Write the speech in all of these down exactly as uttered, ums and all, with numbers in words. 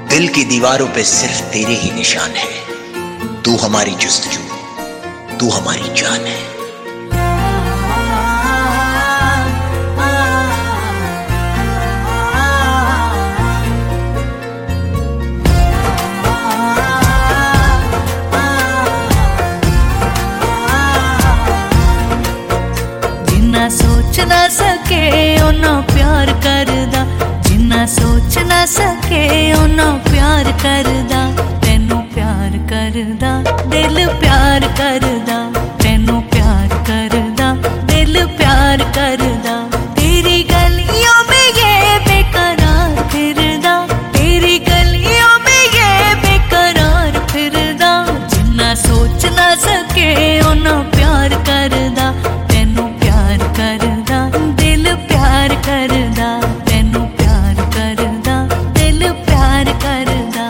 दिल की दीवारों पे सिर्फ तेरे ही निशान है। तू हमारी जुस्तजू, तू हमारी जान है। जिन्ना सोच ना सके उन्ना प्यार करदा, जिन्ना सोच ना सके उन्ना प्यार करदा। तेनू प्यार करदा दिल प्यार करदा, तेनू प्यार करदा दिल प्यार करदा। तेरी गलियों में ये बेकरार फिरदा, तेरी गलियों में ये बेकरार फिरदा। जिन्ना सोच ना सके उन्ना प्यार करदा, तेनू प्यार करदा दिल प्यार करदा। तेनू प्यार करदा दिल प्यार करदा।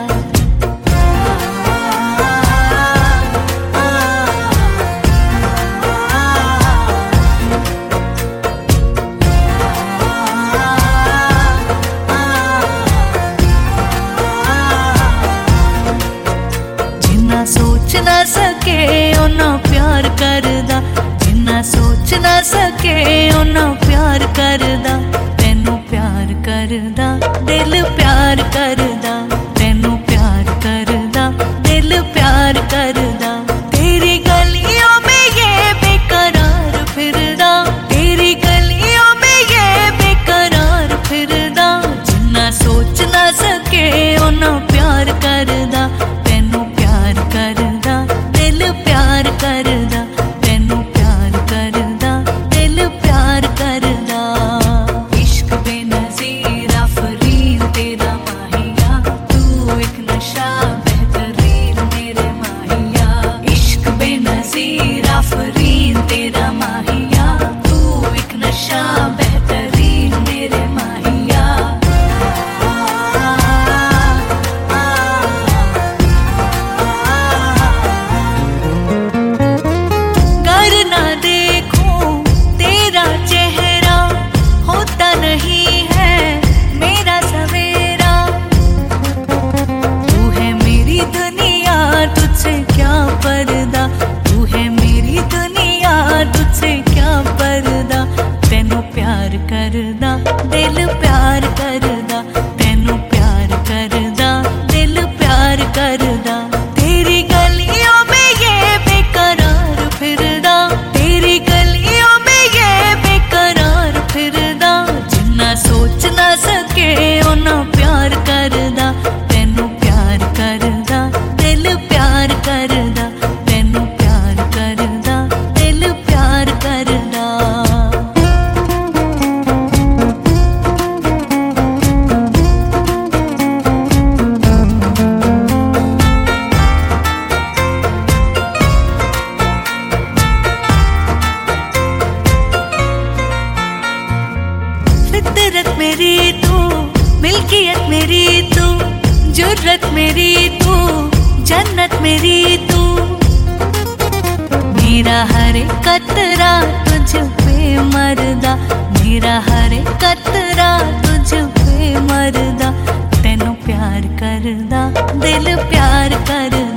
जिन्ना सोच ना सके उन्ना प्यार करदा, जिन्ना सोच ना सके उन्ना प्यार करदा। तेनू प्यार करदा दिल प्यार करदा, तेनू प्यार करदा दिल प्यार करदा। तेरी गलियों में ये बेकरार फिरदा, तेरी गलियों में ये बेकरार फिरदा। जिन्ना सोच ना सके उन्ना प्यार करदा, तेनू प्यार करदा दिल प्यार करदा। तेनू प्यार करदा दिल प्यार करदा। इश्क बेनज़ीर आफरीन तेरा माहिया, तू एक नशा बेहतरीन मेरे माहिया। इश्क बेनज़ीर आफरीन तेरा माहिया, तू एक नशा बेहतरीन मेरे माहिया। गर ना देखूं तेरा चेहरा, होता नहीं है मेरा सवेरा। तू है मेरी दुनिया तुझसे क्या पर्दा, तू है मेरी दुनिया तुझसे क्या पर्दा। तेनू प्यार करदा दिल प्यार करदा, तेनू प्यार करदा दिल प्यार करदा। तेरी गलियों में ये बेकरार फिरदा, तेरी गलियों में ये बेकरार फिरदा। जिन्ना सोच ना सके उन्ना प्यार करदा, तेनू प्यार करदा दिल प्यार करदा। तेनू प्यार करदा दिल प्यार करदा। फितरत मेरी तू, मिल्कियत मेरी तू, जुर्रत मेरी तू, जन्नत मेरी तू। मेरा हर एक कतरा तुझ पे मरदा, मेरा हर एक कतरा तुझ पे मरदा। तेनू प्यार करदा दिल प्यार करदा।